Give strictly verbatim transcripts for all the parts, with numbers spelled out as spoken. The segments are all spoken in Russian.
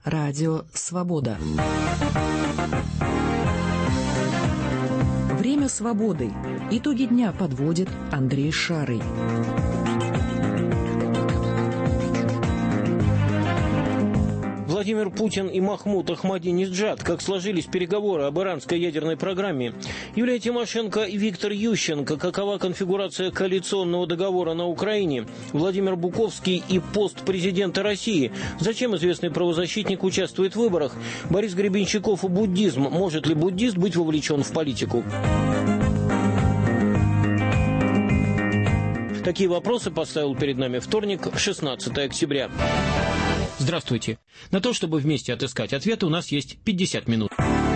Радио «Свобода». Время свободы. Итоги дня подводит Андрей Шарый. Владимир Путин и Махмуд Ахмадинеджад. Как сложились переговоры об иранской ядерной программе? Юлия Тимошенко и Виктор Ющенко. Какова конфигурация коалиционного договора на Украине? Владимир Буковский и пост президента России. Зачем известный правозащитник участвует в выборах? Борис Гребенщиков и буддизм. Может ли буддист быть вовлечен в политику? Такие вопросы поставил перед нами вторник, шестнадцатое октября. Здравствуйте. На то, чтобы вместе отыскать ответы, у нас есть пятьдесят минут.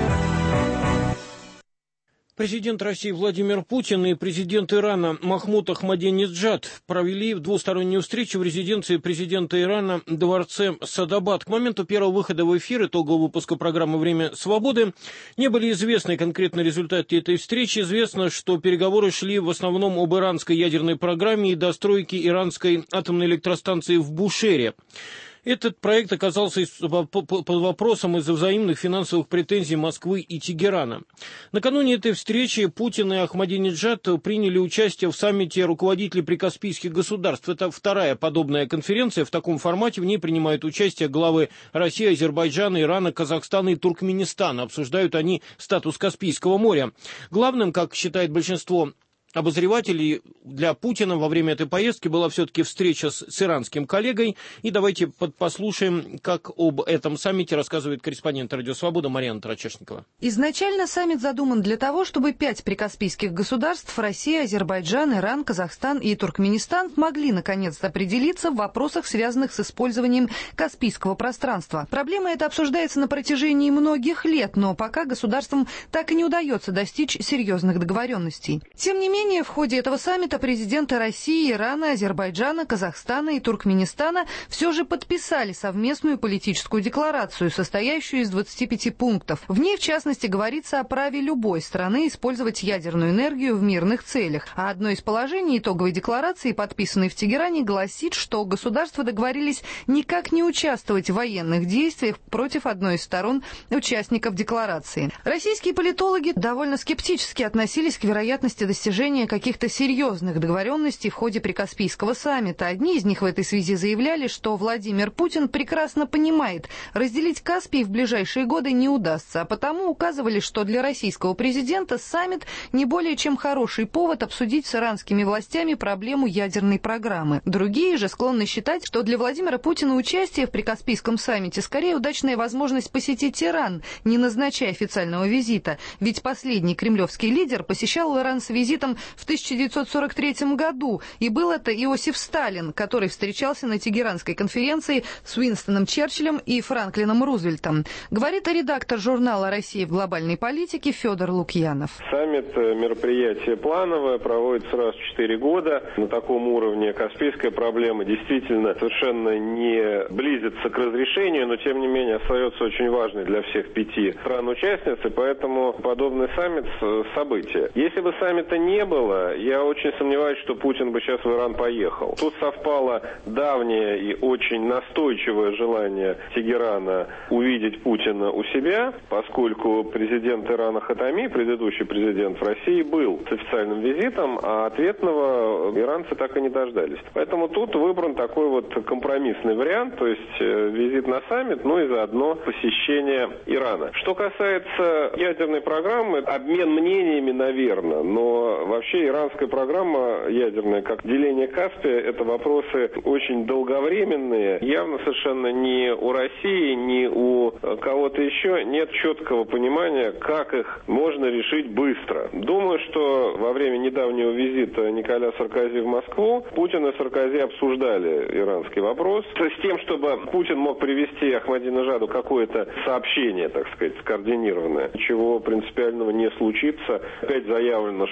Президент России Владимир Путин и президент Ирана Махмуд Ахмадинеджад провели двустороннюю встречу в резиденции президента Ирана в дворце Садабад. К моменту первого выхода в эфир итогового выпуска программы «Время свободы» не были известны конкретные результаты этой встречи. Известно, что переговоры шли в основном об иранской ядерной программе и достройке иранской атомной электростанции в Бушере. Этот проект оказался под вопросом из-за взаимных финансовых претензий Москвы и Тегерана. Накануне этой встречи Путин и Ахмадинеджад приняли участие в саммите руководителей прикаспийских государств. Это вторая подобная конференция в таком формате. В ней принимают участие главы России, Азербайджана, Ирана, Казахстана и Туркменистана. Обсуждают они статус Каспийского моря. Главным, как считает большинство обозревателей, для Путина во время этой поездки была все-таки встреча с, с иранским коллегой. И давайте под, послушаем, как об этом саммите рассказывает корреспондент «Радио Свобода» Марьяна Тарачешникова. Изначально саммит задуман для того, чтобы пять прикаспийских государств – Россия, Азербайджан, Иран, Казахстан и Туркменистан – могли наконец-то определиться в вопросах, связанных с использованием Каспийского пространства. Проблема эта обсуждается на протяжении многих лет, но пока государствам так и не удается достичь серьезных договоренностей. Тем не менее, в ходе этого саммита президенты России, Ирана, Азербайджана, Казахстана и Туркменистана все же подписали совместную политическую декларацию, состоящую из двадцати пяти пунктов. В ней, в частности, говорится о праве любой страны использовать ядерную энергию в мирных целях. А одно из положений итоговой декларации, подписанной в Тегеране, гласит, что государства договорились никак не участвовать в военных действиях против одной из сторон участников декларации. Российские политологи довольно скептически относились к вероятности достижения каких-то серьезных договоренностей в ходе Прикаспийского саммита. Одни из них в этой связи заявляли, что Владимир Путин прекрасно понимает, разделить Каспий в ближайшие годы не удастся, а потому указывали, что для российского президента саммит не более чем хороший повод обсудить с иранскими властями проблему ядерной программы. Другие же склонны считать, что для Владимира Путина участие в Прикаспийском саммите скорее удачная возможность посетить Иран, не назначая официального визита, ведь последний кремлевский лидер посещал Иран с визитом в тысяча девятьсот сорок третьем году, и был это Иосиф Сталин, который встречался на Тегеранской конференции с Уинстоном Черчиллем и Франклином Рузвельтом. Говорит редактор журнала «Россия в глобальной политике» Федор Лукьянов. Саммит – мероприятие плановое, проводится раз в четыре года. На таком уровне каспийская проблема действительно совершенно не близится к разрешению, но тем не менее остается очень важной для всех пяти стран-участниц, и поэтому подобный саммит – событие. Если бы саммита не было, я очень сомневаюсь, что Путин бы сейчас в Иран поехал. Тут совпало давнее и очень настойчивое желание Тегерана увидеть Путина у себя, поскольку президент Ирана Хатами, предыдущий президент в России, был с официальным визитом, а ответного иранцы так и не дождались. Поэтому тут выбран такой вот компромиссный вариант, то есть визит на саммит, ну и заодно посещение Ирана. Что касается ядерной программы, обмен мнениями, наверное, но вообще иранская программа ядерная, как деление Каспия, это вопросы очень долговременные. Явно совершенно ни у России, ни у кого-то еще нет четкого понимания, как их можно решить быстро. Думаю, что во время недавнего визита Николя Саркози в Москву Путин и Саркози обсуждали иранский вопрос с тем, чтобы Путин мог привести Ахмадинеджаду какое-то сообщение, так сказать, скоординированное, чего принципиального не случится. Опять заявлено, что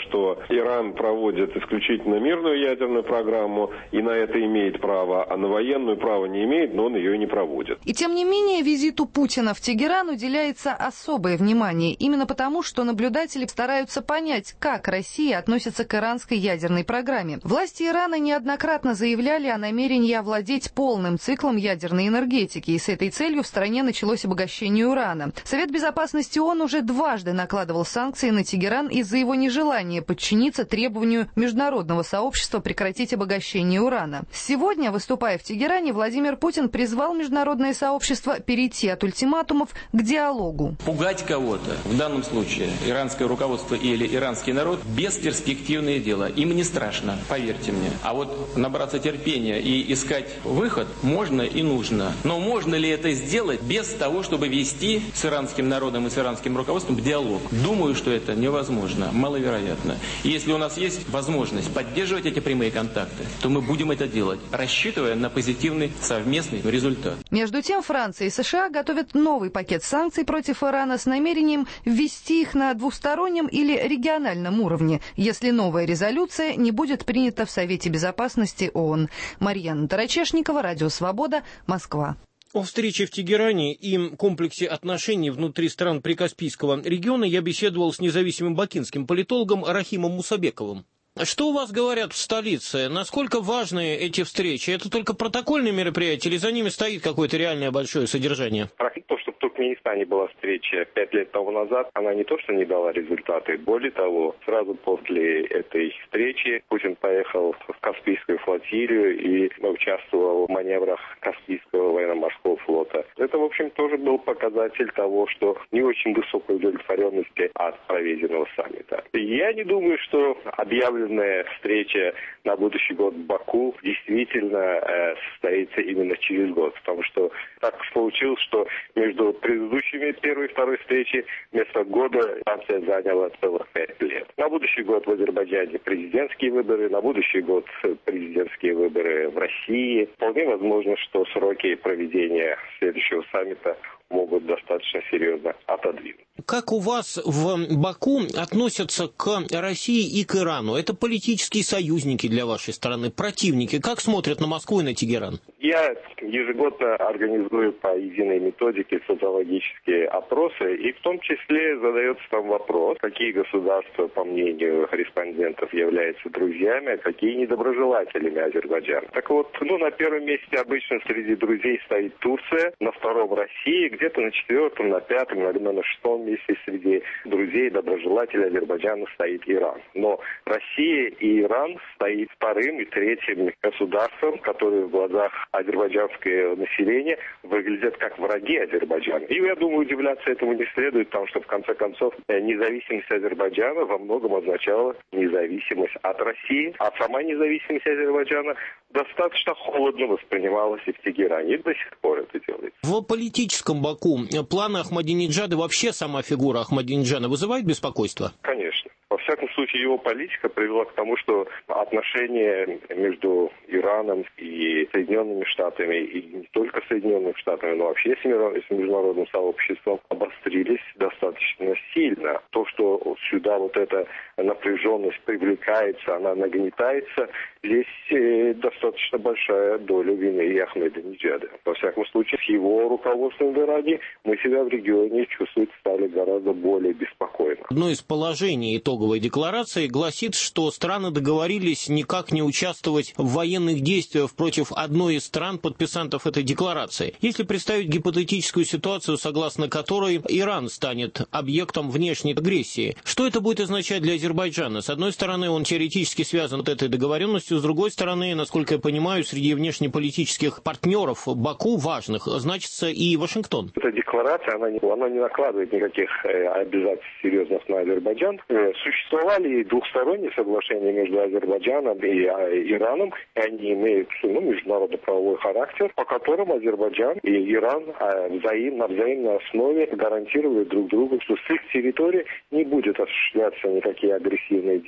Иран проводит исключительно мирную ядерную программу и на это имеет право, а на военную право не имеет, но он ее и не проводит. И тем не менее, визиту Путина в Тегеран уделяется особое внимание. Именно потому, что наблюдатели стараются понять, как Россия относится к иранской ядерной программе. Власти Ирана неоднократно заявляли о намерении овладеть полным циклом ядерной энергетики, и с этой целью в стране началось обогащение урана. Совет безопасности ООН уже дважды накладывал санкции на Тегеран из-за его нежелания подчиниться требованию международного сообщества прекратить обогащение урана. Сегодня, выступая в Тегеране, Владимир Путин призвал международное сообщество перейти от ультиматумов к диалогу. Пугать кого-то, в данном случае иранское руководство или иранский народ, бесперспективное дело. Им не страшно, поверьте мне. А вот набраться терпения и искать выход можно и нужно. Но можно ли это сделать без того, чтобы вести с иранским народом и с иранским руководством диалог? Думаю, что это невозможно, маловероятно. И если у нас есть возможность поддерживать эти прямые контакты, то мы будем это делать, рассчитывая на позитивный совместный результат. Между тем, Франция и США готовят новый пакет санкций против Ирана с намерением ввести их на двустороннем или региональном уровне, если новая резолюция не будет принята в Совете безопасности ООН. Марьяна Тарачешникова, Радио Свобода, Москва. О встрече в Тегеране и комплексе отношений внутри стран Прикаспийского региона я беседовал с независимым бакинским политологом Рахимом Мусабековым. Что у вас говорят в столице? Насколько важны эти встречи? Это только протокольные мероприятия или за ними стоит какое-то реальное большое содержание? То, что в Туркменистане была встреча пять лет тому назад, она не то что не дала результаты. Более того, сразу после этой встречи Путин поехал в Каспийскую флотилию и участвовал в маневрах Каспийского военно-морского флота. Это, в общем, тоже был показатель того, что не очень высокой удовлетворенности от проведенного саммита. Я не думаю, что объявленная встреча на будущий год в Баку действительно э, состоится именно через год, потому что так получилось, что между предыдущими первой и второй встречи вместо года Франция заняла целых пять лет. На будущий год в Азербайджане президентские выборы, на будущий год президентские выборы в России. Вполне возможно, что сроки проведения следующего саммита могут достаточно серьезно отодвинуть. Как у вас в Баку относятся к России и к Ирану? Это политические союзники для вашей страны, противники. Как смотрят на Москву и на Тегеран? Я ежегодно организую по единой методике социологические опросы, и в том числе задается там вопрос, какие государства, по мнению респондентов, являются друзьями, а какие недоброжелателями Азербайджана. Так вот, ну, на первом месте обычно среди друзей стоит Турция, на втором Россия, где-то на четвертом, на пятом, наверное, на шестом месте среди друзей и доброжелателей Азербайджана стоит Иран. Но Россия и Иран стоит вторым и третьим государством, которые в глазах азербайджанского населения выглядят как враги Азербайджана. И я думаю, удивляться этому не следует, потому что в конце концов независимость Азербайджана во многом означала независимость от России, а сама независимость Азербайджана достаточно холодно воспринималась и в Тегеране, и до сих пор это делается. В политическом Баку планы Ахмадинеджада, вообще сама фигура Ахмадинеджада вызывает беспокойство? Конечно. Во всяком случае, его политика привела к тому, что отношения между Ираном и Соединенными Штатами, и не только Соединенными Штатами, но вообще с международным сообществом обострились достаточно сильно. То, что сюда вот эта напряженность привлекается, она нагнетается, здесь достаточно большая доля вины и Ахмадинеджада. Во всяком случае, с его руководством в Иране мы себя в регионе чувствовать стали гораздо более беспокойно. Одно из положений итоговой декларации гласит, что страны договорились никак не участвовать в военных действиях против одной из стран-подписантов этой декларации. Если представить гипотетическую ситуацию, согласно которой Иран станет объектом внешней агрессии, что это будет означать для Азербайджана? С одной стороны, он теоретически связан с этой договоренностью, с другой стороны, насколько я понимаю, среди внешнеполитических партнеров Баку важных значится и Вашингтон. Эта декларация, она не, она не накладывает никаких э, обязательств серьезных на Азербайджан. Э, существовали двухсторонние соглашения между Азербайджаном и э, Ираном, и они имеют ну, международно-правовой характер, по которым Азербайджан и Иран э, взаим, на взаимной основе гарантируют друг другу, что с их территории не будет осуществляться никакие агрессивные действия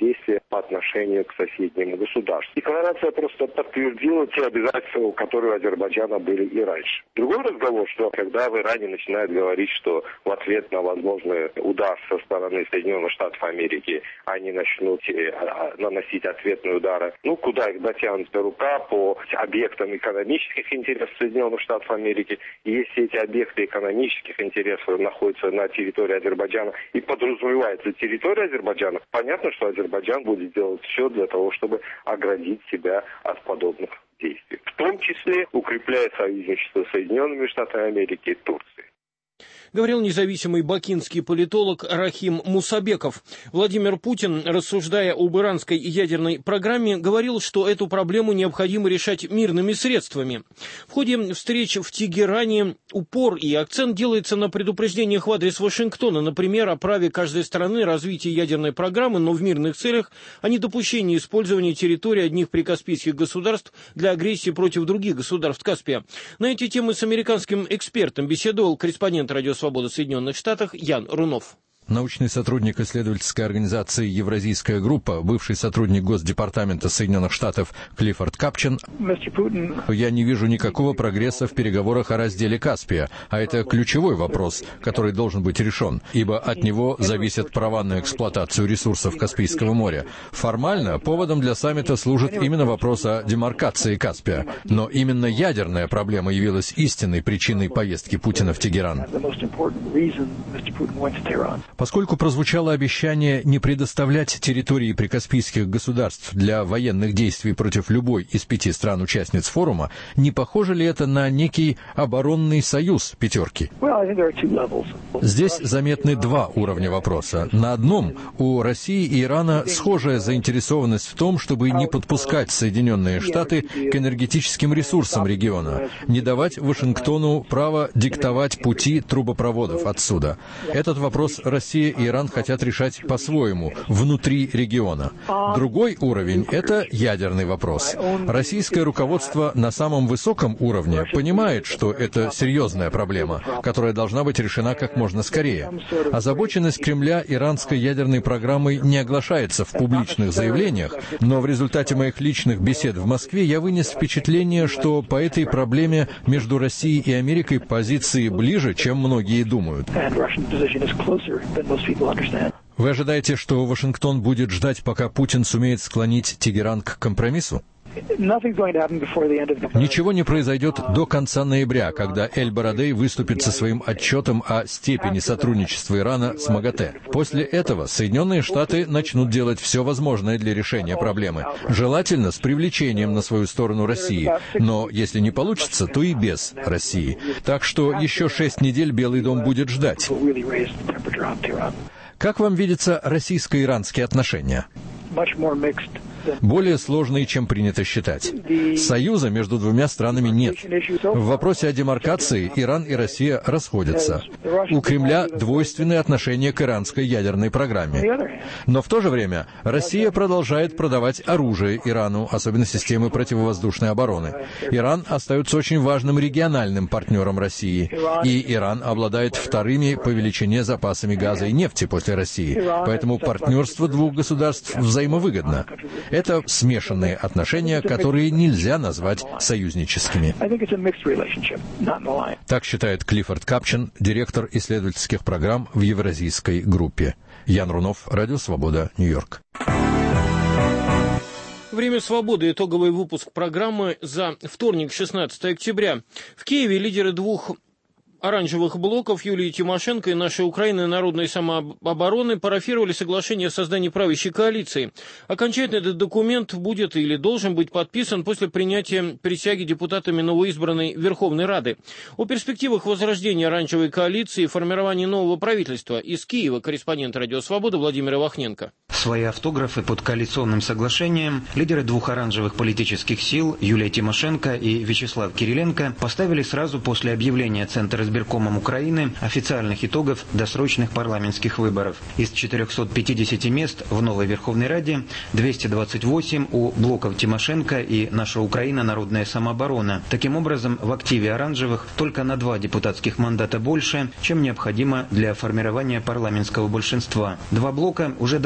по отношению к соседнему государству. Декларация просто подтвердила те обязательства, которые у Азербайджана были и раньше. Другой разговор, что когда в Иране начинают говорить, что в ответ на возможный удар со стороны Соединенных Штатов Америки они начнут наносить ответные удары, ну куда их дотянется рука по объектам экономических интересов Соединенных Штатов Америки. И если эти объекты экономических интересов находятся на территории Азербайджана и подразумевается территория Азербайджана, понятно, что Азербайджан будет делать все для того, чтобы оградить себя от подобных действий. В том числе укрепляя союзничество с Соединенными Штатами Америки и Турцией. Говорил независимый бакинский политолог Рахим Мусабеков. Владимир Путин, рассуждая об иранской ядерной программе, говорил, что эту проблему необходимо решать мирными средствами. В ходе встреч в Тегеране упор и акцент делается на предупреждениях в адрес Вашингтона, например, о праве каждой страны развития ядерной программы, но в мирных целях, о недопущении использования территории одних прикаспийских государств для агрессии против других государств Каспия. На эти темы с американским экспертом беседовал корреспондент «Радио Свобода» в Соединенных Штатах Ян Рунов. Научный сотрудник исследовательской организации «Евразийская группа», бывший сотрудник Госдепартамента Соединенных Штатов Клиффорд Капчин: «Я не вижу никакого прогресса в переговорах о разделе Каспия, а это ключевой вопрос, который должен быть решен, ибо от него зависят права на эксплуатацию ресурсов Каспийского моря. Формально поводом для саммита служит именно вопрос о демаркации Каспия, но именно ядерная проблема явилась истинной причиной поездки Путина в Тегеран». Поскольку прозвучало обещание не предоставлять территории прикаспийских государств для военных действий против любой из пяти стран-участниц форума, не похоже ли это на некий оборонный союз пятерки? Здесь заметны два уровня вопроса. На одном у России и Ирана схожая заинтересованность в том, чтобы не подпускать Соединенные Штаты к энергетическим ресурсам региона, не давать Вашингтону право диктовать пути трубопроводов отсюда. Этот вопрос Россия и Иран хотят решать по-своему, внутри региона. Другой уровень — это ядерный вопрос. Российское руководство на самом высоком уровне понимает, что это серьезная проблема, которая должна быть решена как можно скорее. Озабоченность Кремля иранской ядерной программой не оглашается в публичных заявлениях, но в результате моих личных бесед в Москве я вынес впечатление, что по этой проблеме между Россией и Америкой позиции ближе, чем многие думают. Вы ожидаете, что Вашингтон будет ждать, пока Путин сумеет склонить Тегеран к компромиссу? Ничего не произойдет до конца ноября, когда Эль-Барадей выступит со своим отчетом о степени сотрудничества Ирана с МАГАТЭ. После этого Соединенные Штаты начнут делать все возможное для решения проблемы, желательно с привлечением на свою сторону России, но если не получится, то и без России. Так что еще шесть недель Белый дом будет ждать. Как вам видятся российско-иранские отношения? Более сложные, чем принято считать. Союза между двумя странами нет. В вопросе о демаркации Иран и Россия расходятся. У Кремля двойственные отношения к иранской ядерной программе. Но в то же время Россия продолжает продавать оружие Ирану, особенно системы противовоздушной обороны. Иран остается очень важным региональным партнером России, и Иран обладает вторыми по величине запасами газа и нефти после России. Поэтому партнерство двух государств взаимовыгодно. Это смешанные отношения, которые нельзя назвать союзническими. Так считает Клиффорд Капчин, директор исследовательских программ в Евразийской группе. Ян Рунов, Радио Свобода, Нью-Йорк. Время свободы. Итоговый выпуск программы за вторник, шестнадцатое октября. В Киеве лидеры двух оранжевых блоков Юлии Тимошенко и нашей Украины народной самообороны парафировали соглашение о создании правящей коалиции. Окончательно этот документ будет или должен быть подписан после принятия присяги депутатами новоизбранной Верховной Рады. О перспективах возрождения оранжевой коалиции и формировании нового правительства из Киева корреспондент «Радио Свобода» Владимир Ивахненко. Свои автографы под коалиционным соглашением лидеры двух оранжевых политических сил Юлия Тимошенко и Вячеслав Кириленко поставили сразу после объявления Центра избиркомом Украины официальных итогов досрочных парламентских выборов. Из четырехсот пятидесяти мест в новой Верховной Раде двести двадцать восемь у блоков Тимошенко и «Наша Украина. Народная самооборона». Таким образом, в активе оранжевых только на два депутатских мандата больше, чем необходимо для формирования парламентского большинства. Два блока уже договорились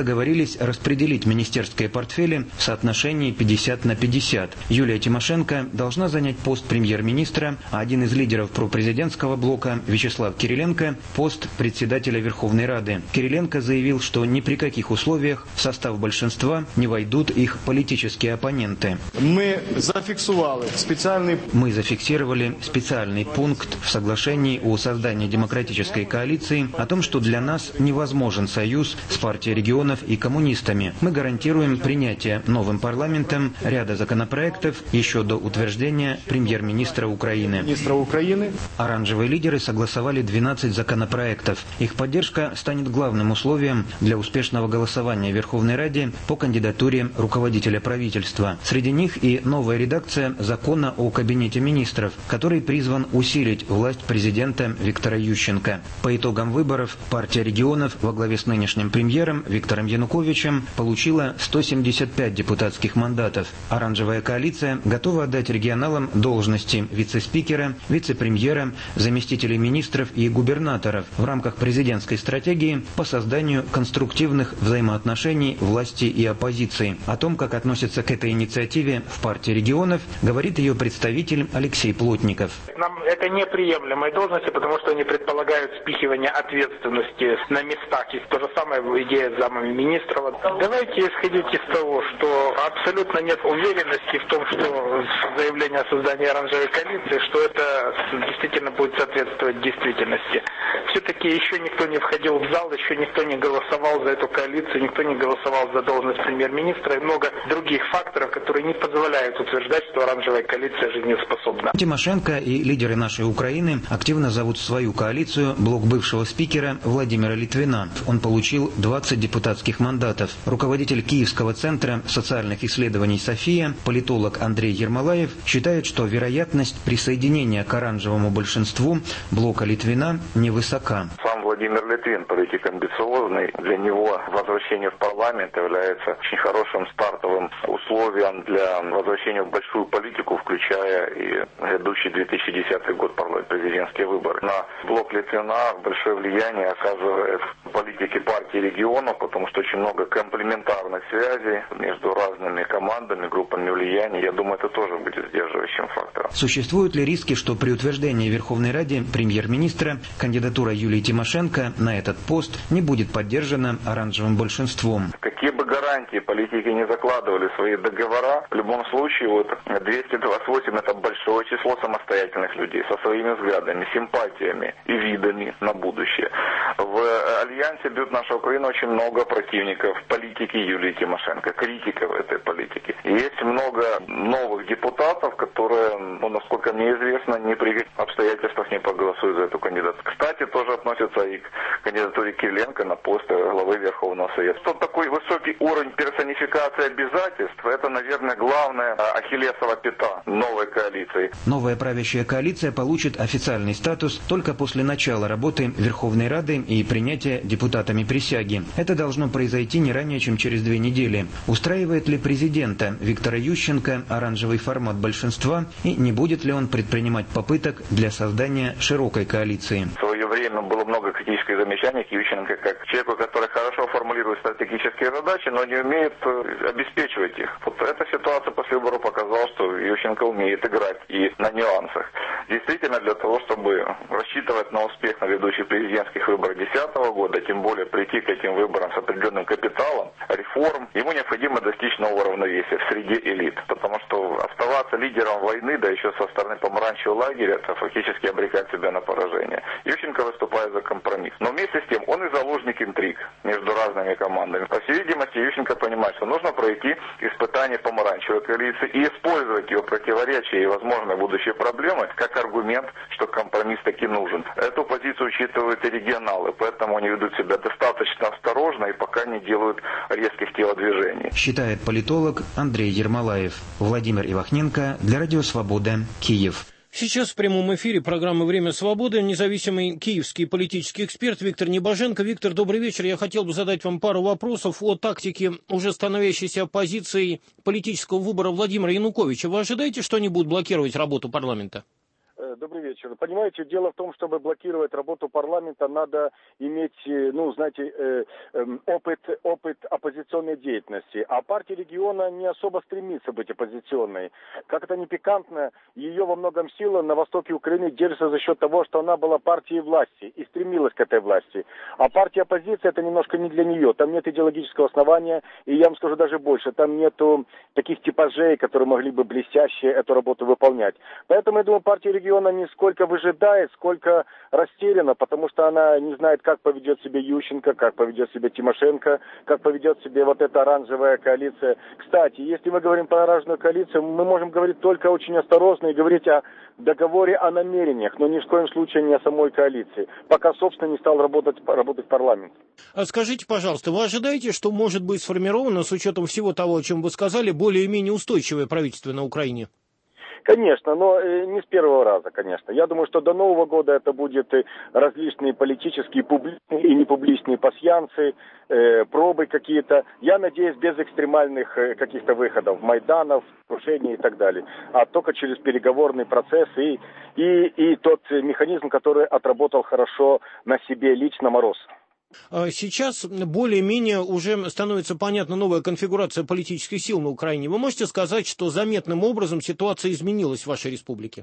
договорились распределить министерские портфели в соотношении пятьдесят на пятьдесят. Юлия Тимошенко должна занять пост премьер-министра, а один из лидеров пропрезидентского блока, Вячеслав Кириленко, пост председателя Верховной Рады. Кириленко заявил, что ни при каких условиях в состав большинства не войдут их политические оппоненты. Мы зафиксировали специальный... Мы зафиксировали специальный пункт в соглашении о создании демократической коалиции о том, что для нас невозможен союз с партией регионов и коммунистами. Мы гарантируем принятие новым парламентом ряда законопроектов еще до утверждения премьер-министра Украины. Министра Украины. Оранжевые лидеры согласовали двенадцать законопроектов. Их поддержка станет главным условием для успешного голосования в Верховной Раде по кандидатуре руководителя правительства. Среди них и новая редакция закона о Кабинете министров, который призван усилить власть президента Виктора Ющенко. По итогам выборов партия регионов во главе с нынешним премьером Виктором Януковичем получила сто семьдесят пять депутатских мандатов. Оранжевая коалиция готова отдать регионалам должности вице-спикера, вице-премьера, заместителей министров и губернаторов в рамках президентской стратегии по созданию конструктивных взаимоотношений власти и оппозиции. О том, как относятся к этой инициативе в партии регионов, говорит ее представитель Алексей Плотников. Нам это неприемлемые должности, потому что они предполагают спихивание ответственности на местах. И то же самое идея с замами министров. Давайте исходить из того, что абсолютно нет уверенности в том, что заявление о создании оранжевой коалиции, что это действительно будет соответствовать действительности. Все-таки еще никто не входил в зал, еще никто не голосовал за эту коалицию, никто не голосовал за должность премьер-министра и много других факторов, которые не позволяют утверждать, что оранжевая коалиция жизнеспособна. Тимошенко и лидеры нашей Украины активно зовут в свою коалицию блок бывшего спикера Владимира Литвина. Он получил двадцать депутатских мандатов. Руководитель Киевского центра социальных исследований «София», политолог Андрей Ермолаев, считает, что вероятность присоединения к оранжевому большинству блока Литвина невысока. Сам Владимир Литвин политик амбициозный. Для него возвращение в парламент является очень хорошим стартовым условием для возвращения в большую политику, включая и грядущий две тысячи десятый год президентские выборы. На блок Литвина большое влияние оказывает политики партии регионов, потому что очень много комплементарных связей между разными командами, группами влияния. Я думаю, это тоже будет сдерживающим фактором. Существуют ли риски, что при утверждении в Верховной Раде премьер-министра кандидатура Юлии Тимошенко на этот пост не будет поддержана оранжевым большинством? Какие бы гарантии политики не закладывали в свои договора, в любом случае вот двести двадцать восемь это большое число самостоятельных людей со своими взглядами, симпатиями и видами на будущее. В альянсе «Бьют наша Украина» очень много противников политики Юлии Тимошенко, критиков этой политики. И есть много новых депутатов, которые, ну, насколько мне известно, ни при обстоятельствах не проголосуют за эту кандидатуру. Кстати, тоже относятся и к кандидатуре Кириленко на пост главы Верховного Совета. Что такой высокий уровень персонификации обязательств, это, наверное, главная ахиллесова пята новой коалиции. Новая правящая коалиция получит официальный статус только после начала работы Верховной Рады и принятия депутатами присяги. Это должно произойти не ранее, чем через две недели. Устраивает ли президента Виктора Ющенко оранжевый формат большинства и не будет ли он предпринимать попыток для создания широкой коалиции? В свое время было много критических замечаний к Ющенко как человеку, который хорошо формулирует стратегические задачи, но не умеет обеспечивать их. Вот эта ситуация после выборов показала, что Ющенко умеет играть и на нюансах. Действительно, для того, чтобы рассчитывать на успех на ведущих президентских выборах две тысячи десятого года, тем более прийти к этим выборам с определенным капиталом, реформ, ему необходимо достичь нового равновесия в среде элит. Потому что оставаться лидером войны, да еще со стороны помаранчевого лагеря, это фактически обрекать себя на поражение. Ющенко выступает за компромисс. Но вместе с тем он и заложник интриг между разными командами. По всей видимости, Ющенко понимает, что нужно пройти испытание помаранчевой коалиции и использовать ее противоречия и возможные будущие проблемы как аргумент, что компромисс таки нужен. Эту позицию учитывают и регионалы, поэтому они ведут себя достаточно осторожно и пока не делают резких телодвижений. Считает политолог Андрей Ермолаев. Владимир Ивахненко для Радио Свобода, Киев. Сейчас в прямом эфире программы «Время свободы» независимый киевский политический эксперт Виктор Небоженко. Виктор, добрый вечер. Я хотел бы задать вам пару вопросов о тактике уже становящейся оппозиции политического выбора Владимира Януковича. Вы ожидаете, что они будут блокировать работу парламента? Добрый вечер. Понимаете, дело в том, чтобы блокировать работу парламента, надо иметь, ну, знаете, опыт, опыт оппозиционной деятельности. А партия региона не особо стремится быть оппозиционной. Как это ни пикантно, ее во многом сила на востоке Украины держится за счет того, что она была партией власти и стремилась к этой власти. А партия оппозиции это немножко не для нее. Там нет идеологического основания, и я вам скажу даже больше, там нету таких типажей, которые могли бы блестяще эту работу выполнять. Поэтому, я думаю, партия региона она не сколько выжидает, сколько растеряна, потому что она не знает, как поведет себя Ющенко, как поведет себя Тимошенко, как поведет себя вот эта оранжевая коалиция. Кстати, если мы говорим про оранжевую коалицию, мы можем говорить только очень осторожно и говорить о договоре о намерениях, но ни в коем случае не о самой коалиции, пока, собственно, не стал работать, работать парламент. А скажите, пожалуйста, вы ожидаете, что может быть сформировано, с учетом всего того, о чем вы сказали, более-менее устойчивое правительство на Украине? Конечно, но не с первого раза, конечно. Я думаю, что до Нового года это будут различные политические, публичные и непубличные пасьянцы, э, пробы какие-то. Я надеюсь, без экстремальных э, каких-то выходов, майданов, крушений и так далее. А только через переговорный процесс и, и, и тот механизм, который отработал хорошо на себе лично Мороз. Сейчас более-менее уже становится понятна новая конфигурация политических сил на Украине. Вы можете сказать, что заметным образом ситуация изменилась в вашей республике?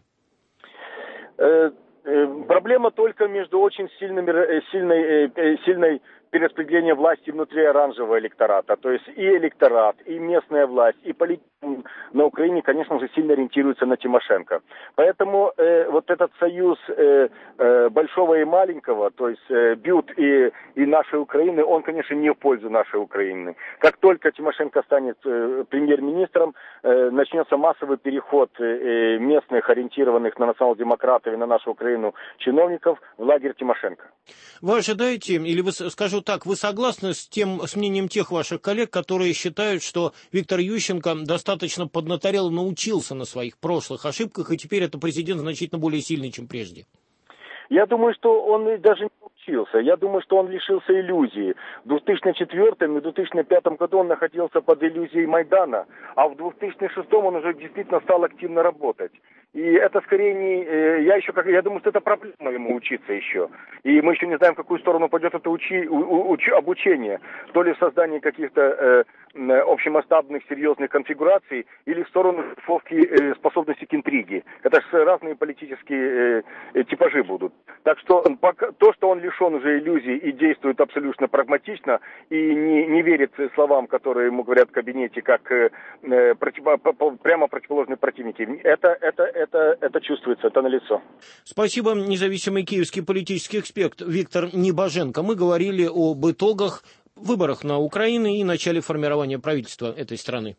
Э, э, проблема только между очень сильными, э, сильной, э, сильной перераспределением власти внутри оранжевого электората. То есть и электорат, и местная власть, и политики на Украине, конечно же, сильно ориентируются на Тимошенко. Поэтому э, вот этот союз э, э, большого и маленького, то есть э, Бют и, и нашей Украины, он, конечно, не в пользу нашей Украины. Как только Тимошенко станет э, премьер-министром, э, начнется массовый переход э, местных, ориентированных на национал-демократов и на нашу Украину чиновников в лагерь Тимошенко. Вы ожидаете, или вы, скажу так, вы согласны с тем, с мнением тех ваших коллег, которые считают, что Виктор Ющенко достаточно поднаторел и научился на своих прошлых ошибках, и теперь это президент значительно более сильный, чем прежде? Я думаю, что он даже не учился. Я думаю, что он лишился иллюзии. В две тысячи четвёртом и две тысячи пятом году он находился под иллюзией Майдана, а в две тысячи шестом он уже действительно стал активно работать. И это скорее не... Я еще как я думаю, что это проблема ему учиться еще. И мы еще не знаем, в какую сторону пойдет это учи, у, уч, обучение. То ли в создании каких-то э, общемасштабных серьезных конфигураций, или в сторону шифровки э, способности к интриге. Это же разные политические э, типажи будут. Так что пока, то, что он лишен уже иллюзий и действует абсолютно прагматично, и не, не верит словам, которые ему говорят в кабинете, как э, против, прямо противоположные противники, это, это, это, это чувствуется, это налицо. Спасибо, независимый киевский политический эксперт Виктор Небоженко. Мы говорили об итогах выборах на Украине и начале формирования правительства этой страны.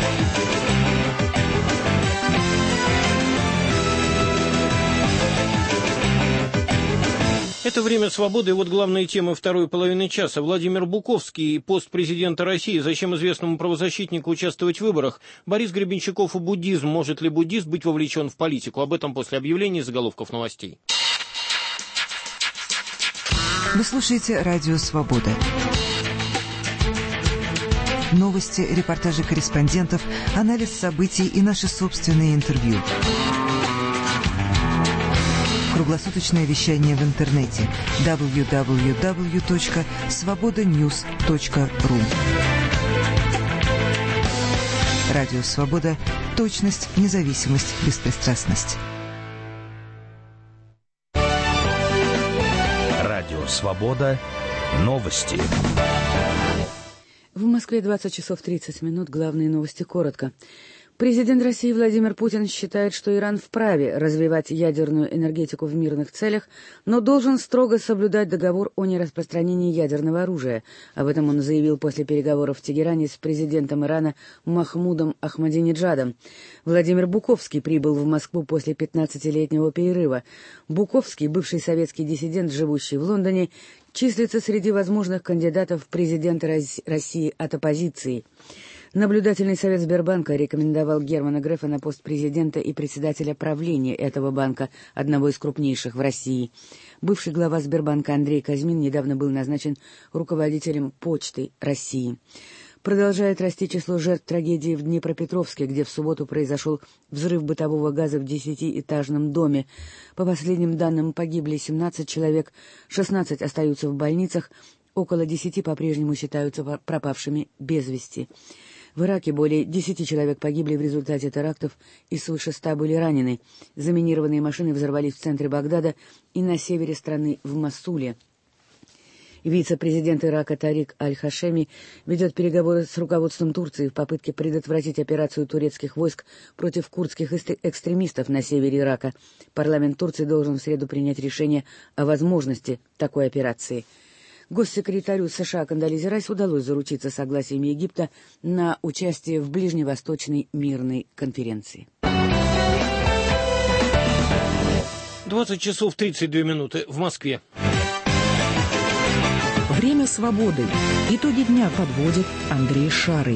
Это «Время свободы», и вот главные темы второй половины часа. Владимир Буковский, пост президента России. Зачем известному правозащитнику участвовать в выборах? Борис Гребенщиков и буддизм. Может ли буддист быть вовлечен в политику? Об этом после объявления заголовков новостей. Вы слушаете «Радио Свобода». Новости, репортажи корреспондентов, анализ событий и наши собственные интервью. Круглосуточное вещание в интернете дабл ю дабл ю дабл ю точка свобода ньюс точка ру. Радио Свобода. Точность, независимость, беспристрастность. Радио Свобода. Новости. В Москве двадцать часов тридцать минут. Главные новости коротко. Президент России Владимир Путин считает, что Иран вправе развивать ядерную энергетику в мирных целях, но должен строго соблюдать договор о нераспространении ядерного оружия. Об этом он заявил после переговоров в Тегеране с президентом Ирана Махмудом Ахмадинеджадом. Владимир Буковский прибыл в Москву после пятнадцатилетнего перерыва. Буковский, бывший советский диссидент, живущий в Лондоне, числится среди возможных кандидатов в президенты России от оппозиции. Наблюдательный совет Сбербанка рекомендовал Германа Грефа на пост президента и председателя правления этого банка, одного из крупнейших в России. Бывший глава Сбербанка Андрей Казьмин недавно был назначен руководителем Почты России. Продолжает расти число жертв трагедии в Днепропетровске, где в субботу произошел взрыв бытового газа в десятиэтажном доме. По последним данным, погибли семнадцать человек, шестнадцать остаются в больницах, около десяти по-прежнему считаются пропавшими без вести. В Ираке более десяти человек погибли в результате терактов и свыше ста были ранены. Заминированные машины взорвались в центре Багдада и на севере страны в Моссуле. Вице-президент Ирака Тарик Аль-Хашеми ведет переговоры с руководством Турции в попытке предотвратить операцию турецких войск против курдских экстремистов на севере Ирака. Парламент Турции должен в среду принять решение о возможности такой операции. Госсекретарю США Кондолизе Райс удалось заручиться согласием Египта на участие в Ближневосточной мирной конференции. двадцать часов тридцать две минуты в Москве. Время свободы. Итоги дня подводит Андрей Шарый.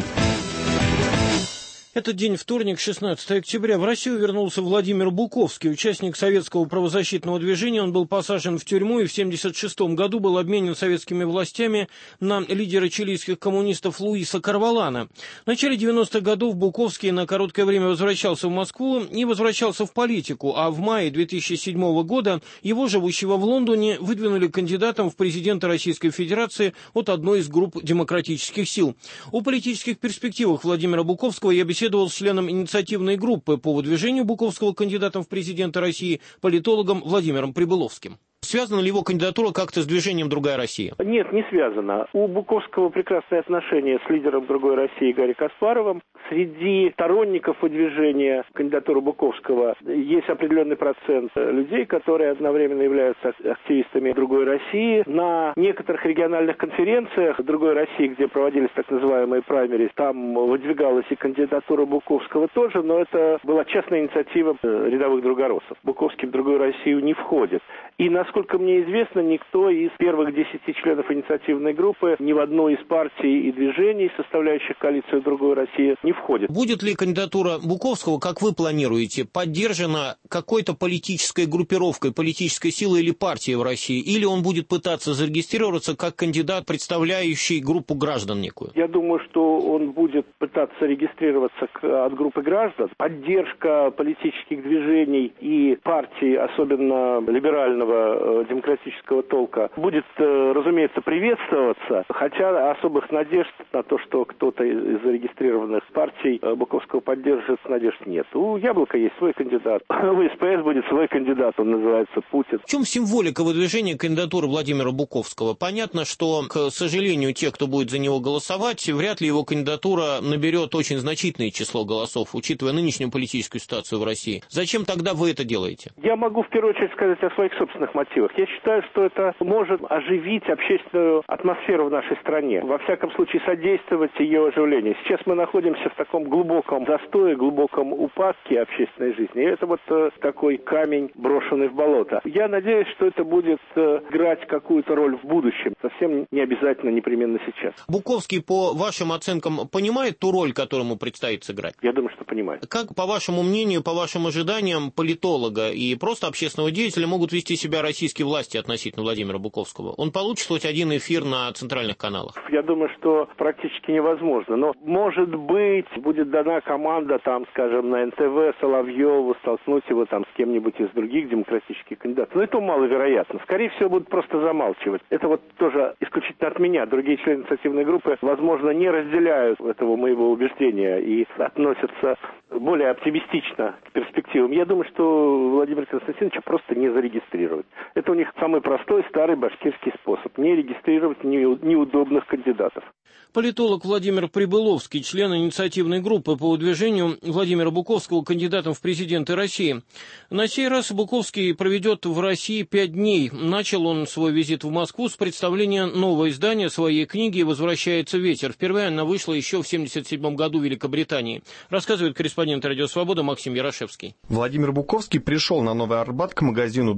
Этот день, вторник, шестнадцатого октября, в Россию вернулся Владимир Буковский, участник советского правозащитного движения. Он был посажен в тюрьму и в семьдесят шестом году был обменен советскими властями на лидера чилийских коммунистов Луиса Карвалана. В начале девяностых годов Буковский на короткое время возвращался в Москву и возвращался в политику, а в мае две тысячи седьмого года его, живущего в Лондоне, выдвинули кандидатом в президенты Российской Федерации от одной из групп демократических сил. О политических перспективах Владимира Буковского я беседовал с членом инициативной группы по выдвижению Буковского кандидатом в президенты России, политологом Владимиром Прибыловским. Связана ли его кандидатура как-то с движением «Другая Россия»? Нет, не связано. У Буковского прекрасные отношения с лидером «Другой России» Гарри Каспаровым. Среди сторонников выдвижения кандидатуры Буковского есть определенный процент людей, которые одновременно являются активистами «Другой России». На некоторых региональных конференциях «Другой России», где проводились так называемые праймерис, там выдвигалась и кандидатура Буковского тоже, но это была частная инициатива рядовых другороссов. Буковский в «Другую Россию» не входит. И, насколько мне известно, никто из первых десяти членов инициативной группы ни в одной из партий и движений, составляющих коалицию «Другой России», не входит. Будет ли кандидатура Буковского, как вы планируете, поддержана какой-то политической группировкой, политической силой или партией в России? Или он будет пытаться зарегистрироваться как кандидат, представляющий группу граждан некую? Я думаю, что он будет пытаться регистрироваться от группы граждан. Поддержка политических движений и партий, особенно либерального демократического толка, будет, разумеется, приветствоваться, хотя особых надежд на то, что кто-то из зарегистрированных партий Буковского поддержит, надежд нет. У Яблока есть свой кандидат, у СПС будет свой кандидат, он называется Путин. В чем символика выдвижения кандидатуры Владимира Буковского? Понятно, что, к сожалению, те, кто будет за него голосовать, вряд ли его кандидатура наберет очень значительное число голосов, учитывая нынешнюю политическую ситуацию в России. Зачем тогда вы это делаете? Я могу в первую очередь сказать о своих собственных мотивах. Я считаю, что это может оживить общественную атмосферу в нашей стране. Во всяком случае, содействовать ее оживлению. Сейчас мы находимся в таком глубоком застое, глубоком упадке общественной жизни. И это вот э, такой камень, брошенный в болото. Я надеюсь, что это будет э, играть какую-то роль в будущем. Совсем не обязательно, непременно сейчас. Буковский, по вашим оценкам, понимает ту роль, которую ему предстоит сыграть? Я думаю, что понимает. Как, по вашему мнению, по вашим ожиданиям, политолога и просто общественного деятеля могут вести себя российские власти относительно Владимира Буковского? Он получит хоть один эфир на центральных каналах? Я думаю, что практически невозможно. Но, может быть, будет дана команда, там, скажем, на эн тэ вэ Соловьеву столкнуть его там с кем-нибудь из других демократических кандидатов. Но это маловероятно. Скорее всего, будут просто замалчивать. Это вот тоже исключительно от меня. Другие члены инициативной группы, возможно, не разделяют этого моего убеждения и относятся более оптимистично к перспективам. Я думаю, что Владимира Константиновича просто не зарегистрируют. Это у них самый простой, старый башкирский способ. Не регистрировать неудобных кандидатов. Политолог Владимир Прибыловский, член инициативной группы по выдвижению Владимира Буковского кандидатом в президенты России. На сей раз Буковский проведет в России пять дней. Начал он свой визит в Москву с представления нового издания своей книги «Возвращается ветер». Впервые она вышла еще в семьдесят седьмом году в Великобритании. Рассказывает корреспондент «Радио Свобода» Максим Ярошевский. Владимир Буковский пришел на Новый Арбат к магазину «Дом книги»,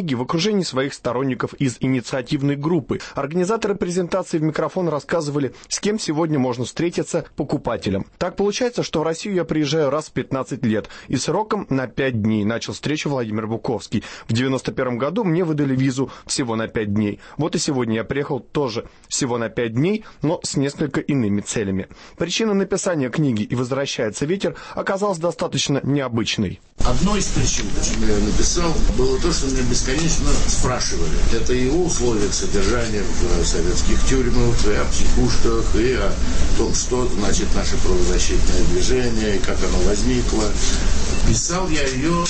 книги в окружении своих сторонников из инициативной группы. Организаторы презентации в микрофон рассказывали, с кем сегодня можно встретиться покупателям. Так получается, что в Россию я приезжаю раз в пятнадцать лет и сроком на пять дней. Начал встречу Владимир Буковский. В девяносто первом году мне выдали визу всего на пять дней. Вот и сегодня я приехал тоже всего на пять дней, но с несколько иными целями. Причина написания книги «И возвращается ветер» оказалась достаточно необычной. Одной из причин, почему я написал, было то, что меня бесконечно спрашивали. Это и о условиях содержания в советских тюрьмах, и о психушках, и о том, что значит наше правозащитное движение, и как оно возникло. Писал я ее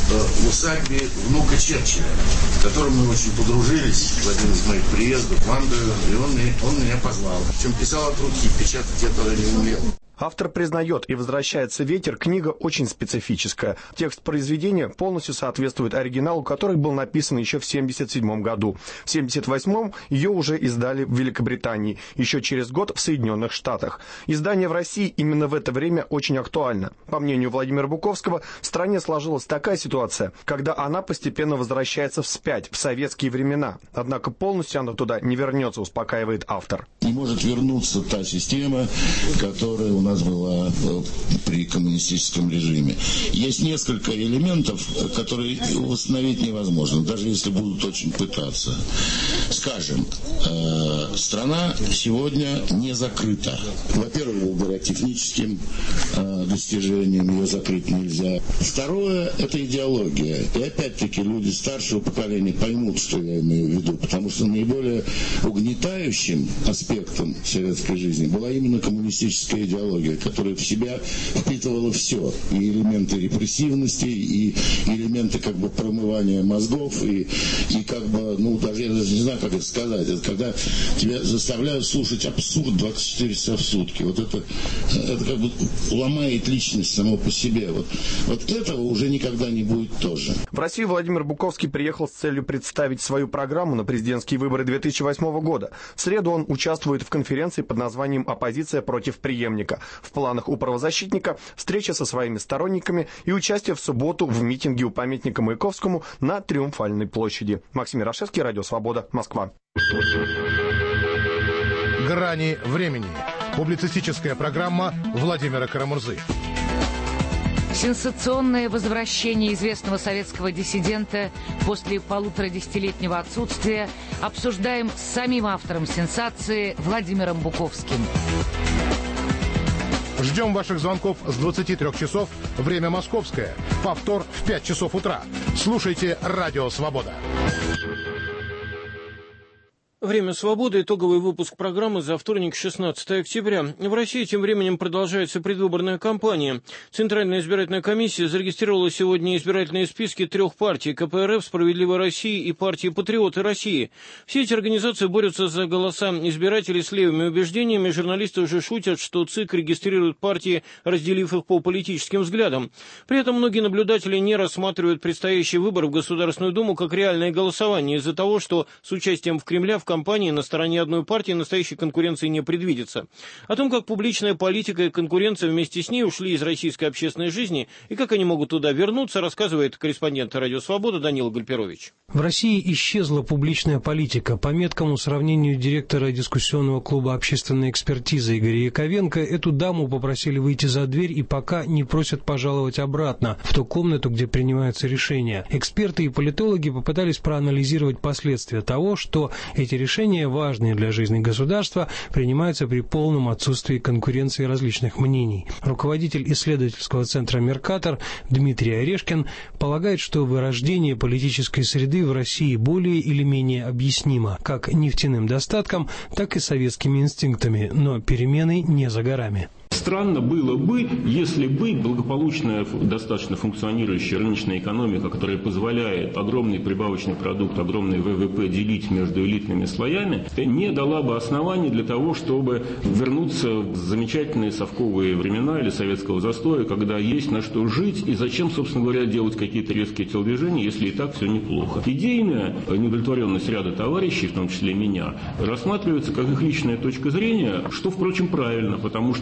в усадьбе внука Черчилля, с которым мы очень подружились в один из моих приездов в Англию, и он, он меня позвал. Причем писал от руки, печатать я тогда не умел. Автор признает, «И возвращается ветер» книга очень специфическая. Текст произведения полностью соответствует оригиналу, который был написан еще в семьдесят седьмом году. В семьдесят восьмом ее уже издали в Великобритании, еще через год в Соединенных Штатах. Издание в России именно в это время очень актуально. По мнению Владимира Буковского, в стране сложилась такая ситуация, когда она постепенно возвращается вспять, в советские времена. Однако полностью она туда не вернется, успокаивает автор. Не может вернуться та система, которая у нас была при коммунистическом режиме. Есть несколько элементов, которые восстановить невозможно, даже если будут очень пытаться. Скажем, э, страна сегодня не закрыта. Во-первых, благодаря техническим э, достижениям ее закрыть нельзя. Второе – это идеология. И опять-таки люди старшего поколения поймут, что я имею в виду, потому что наиболее угнетающим аспектом советской жизни была именно коммунистическая идеология, которая в себя впитывала все. И элементы репрессивности, и элементы как бы промывания мозгов, и, и как бы, ну, даже я даже не знаю, как это сказать. Это когда тебя заставляют слушать абсурд двадцать четыре часа в сутки. Вот это, это как бы ломает личность само по себе. Вот, вот этого уже никогда не будет тоже. В Россию Владимир Буковский приехал с целью представить свою программу на президентские выборы две тысячи восьмого года. В среду он участвует в конференции под названием «Оппозиция против преемника». В планах у правозащитника встреча со своими сторонниками и участие в субботу в митинге у памятника Маяковскому на Триумфальной площади. Максим Ярошевский, Радио Свобода, Москва. «Грани времени». Публицистическая программа Владимира Карамурзы. Сенсационное возвращение известного советского диссидента после полуторадесятилетнего отсутствия обсуждаем с самим автором сенсации Владимиром Буковским. Ждем ваших звонков с двадцати трёх часов, время московское. Повтор в пять часов утра. Слушайте «Радио Свобода». Время свободы. Итоговый выпуск программы за вторник, шестнадцатое октября. В России тем временем продолжается предвыборная кампания. Центральная избирательная комиссия зарегистрировала сегодня избирательные списки трех партий – ка пэ эр эф, «Справедливая Россия» и партии «Патриоты России». Все эти организации борются за голоса избирателей с левыми убеждениями. Журналисты уже шутят, что ЦИК регистрирует партии, разделив их по политическим взглядам. При этом многие наблюдатели не рассматривают предстоящий выбор в Государственную Думу как реальное голосование из-за того, что с участием в Кремля в кампании на стороне одной партии настоящей конкуренции не предвидится. О том, как публичная политика и конкуренция вместе с ней ушли из российской общественной жизни и как они могут туда вернуться, рассказывает корреспондент «Радио Свобода» Данила Гальперович. В России исчезла публичная политика. По меткому сравнению директора дискуссионного клуба общественной экспертизы Игоря Яковенко, эту даму попросили выйти за дверь и пока не просят пожаловать обратно в ту комнату, где принимаются решения. Эксперты и политологи попытались проанализировать последствия того, что эти решения, важные для жизни государства, принимаются при полном отсутствии конкуренции различных мнений. Руководитель исследовательского центра «Меркатор» Дмитрий Орешкин полагает, что вырождение политической среды в России более или менее объяснимо как нефтяным достатком, так и советскими инстинктами, но перемены не за горами. Странно было бы, если бы благополучная, достаточно функционирующая рыночная экономика, которая позволяет огромный прибавочный продукт, огромный вэ вэ пэ делить между элитными слоями, не дала бы оснований для того, чтобы вернуться в замечательные совковые времена или советского застоя, когда есть на что жить и зачем, собственно говоря, делать какие-то резкие телодвижения, если и так все неплохо. Идейная неудовлетворенность ряда товарищей, в том числе меня, рассматривается как их личная точка зрения, что, впрочем, правильно, потому что большинство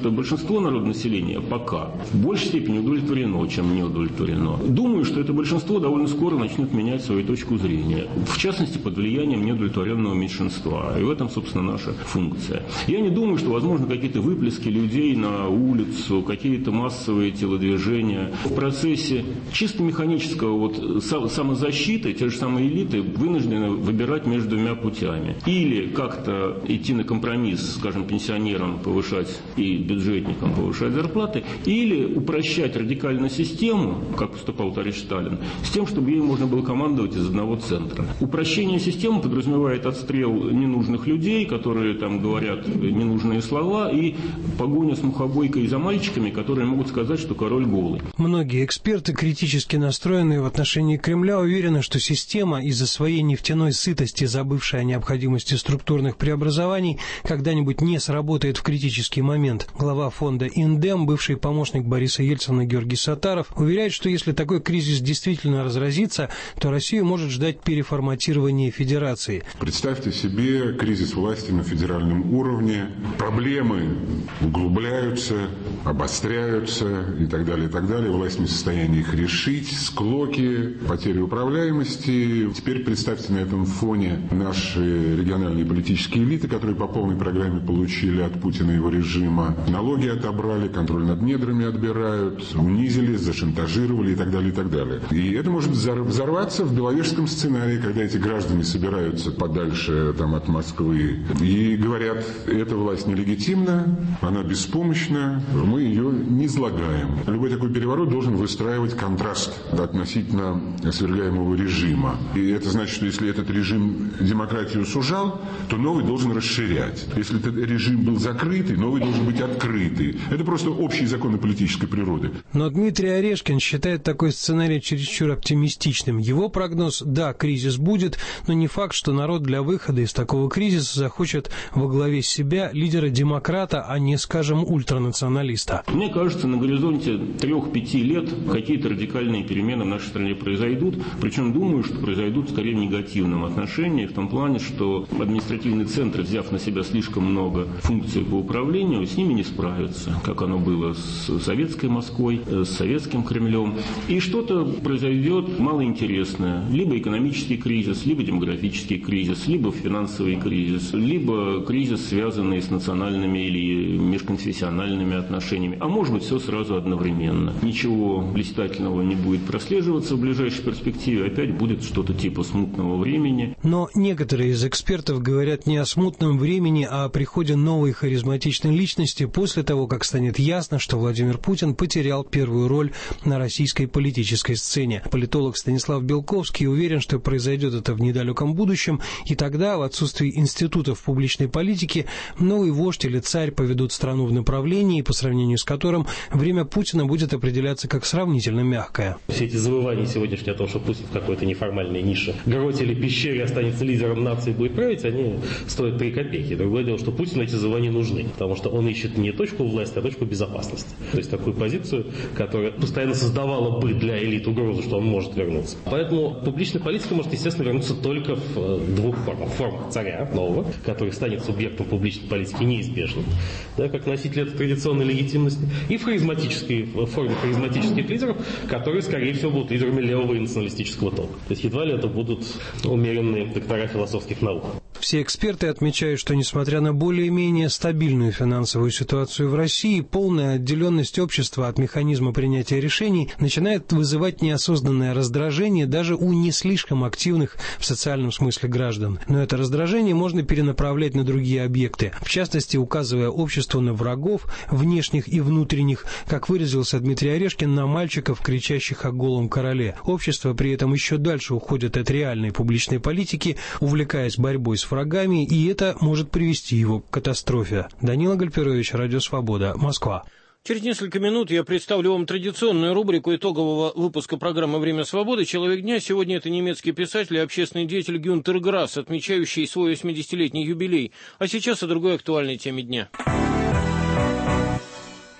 большинство народонаселения пока в большей степени удовлетворено, чем не удовлетворено. Думаю, что это большинство довольно скоро начнет менять свою точку зрения. В частности, под влиянием неудовлетворенного меньшинства. И в этом, собственно, наша функция. Я не думаю, что возможно какие-то выплески людей на улицу, какие-то массовые телодвижения. В процессе чисто механического вот самозащиты те же самые элиты вынуждены выбирать между двумя путями. Или как-то идти на компромисс, скажем, пенсионерам повышать и бюджетникам повышать зарплаты, или упрощать радикально систему, как поступал товарищ Сталин, с тем, чтобы ей можно было командовать из одного центра. Упрощение системы подразумевает отстрел ненужных людей, которые там говорят ненужные слова, и погоня с мухобойкой за мальчиками, которые могут сказать, что король голый. Многие эксперты, критически настроенные в отношении Кремля, уверены, что система из-за своей нефтяной сытости, забывшая о необходимости структурных преобразований, когда-нибудь не сработает в критический момент. Глава фонда «Индем», бывший помощник Бориса Ельцина Георгий Саттаров, уверяет, что если такой кризис действительно разразится, то Россию может ждать переформатирование федерации. Представьте себе кризис власти на федеральном уровне. Проблемы углубляются, обостряются и так далее, и так далее. Власть не в состоянии их решить. Склоки, потери управляемости. Теперь представьте на этом фоне наши региональные политические элиты, которые по полной программе получили от Путина и его режима. Налоги отобрали, контроль над недрами отбирают, унизили, зашантажировали и так далее, и так далее. И это может взорваться в беловежском сценарии, когда эти граждане собираются подальше там, от Москвы и говорят, эта власть нелегитимна, она беспомощна, мы ее не излагаем. Любой такой переворот должен выстраивать контраст относительно свергаемого режима. И это значит, что если этот режим демократию сужал, то новый должен расширять. Если этот режим был закрытый, новый должен быть открытый. Это просто общие законы политической природы. Но Дмитрий Орешкин считает такой сценарий чересчур оптимистичным. Его прогноз – да, кризис будет, но не факт, что народ для выхода из такого кризиса захочет во главе себя лидера-демократа, а не, скажем, ультранационалиста. Мне кажется, на горизонте трех-пяти лет какие-то радикальные перемены в нашей стране произойдут. Причем думаю, что произойдут скорее в негативном отношении, в том плане, что административный центр, взяв на себя слишком много функций по управлению, с ними не справится, как оно было с советской Москвой, с советским Кремлем. И что-то произойдет малоинтересное. Либо экономический кризис, либо демографический кризис, либо финансовый кризис, либо кризис, связанный с национальными или межконфессиональными отношениями. А может быть, все сразу одновременно. Ничего блистательного не будет прослеживаться в ближайшей перспективе. Опять будет что-то типа смутного времени. Но некоторые из экспертов говорят не о смутном времени, а о приходе новой харизматичной личности после того, как станет ясно, что Владимир Путин потерял первую роль на российской политической сцене. Политолог Станислав Белковский уверен, что произойдет это в недалеком будущем, и тогда, в отсутствии институтов публичной политики, новый вождь или царь поведут страну в направлении, по сравнению с которым время Путина будет определяться как сравнительно мягкое. Все эти завывания сегодняшние о том, что Путин в какой-то неформальной нише, гроте или пещере останется лидером нации и будет править, они стоят три копейки. Другое дело, что Путину эти завывания нужны, потому что он ищет не точку власти, а точку безопасности. То есть такую позицию, которая постоянно создавала бы для элит угрозу, что он может вернуться. Поэтому публичная политика может, естественно, вернуться только в двух формах. Форма царя нового, который станет субъектом публичной политики неизбежным, да, как носитель этой традиционной легитимности, и в харизматической в форме харизматических лидеров, которые, скорее всего, будут лидерами левого и националистического толка. То есть едва ли это будут умеренные доктора философских наук. Все эксперты отмечают, что несмотря на более-менее стабильную финансовую ситуацию в России, полная отделенность общества от механизма принятия решений начинает вызывать неосознанное раздражение даже у не слишком активных в социальном смысле граждан. Но это раздражение можно перенаправлять на другие объекты, в частности, указывая обществу на врагов, внешних и внутренних, как выразился Дмитрий Орешкин, на мальчиков, кричащих о голом короле. Общество при этом еще дальше уходит от реальной публичной политики, увлекаясь борьбой с врагами, и это может привести его к катастрофе. Данила Гальперович, Радио Свобода, Москва. Через несколько минут я представлю вам традиционную рубрику итогового выпуска программы «Время свободы». Человек дня сегодня это немецкий писатель и общественный деятель Гюнтер Грасс, отмечающий свой восьмидесятилетний юбилей. А сейчас о другой актуальной теме дня.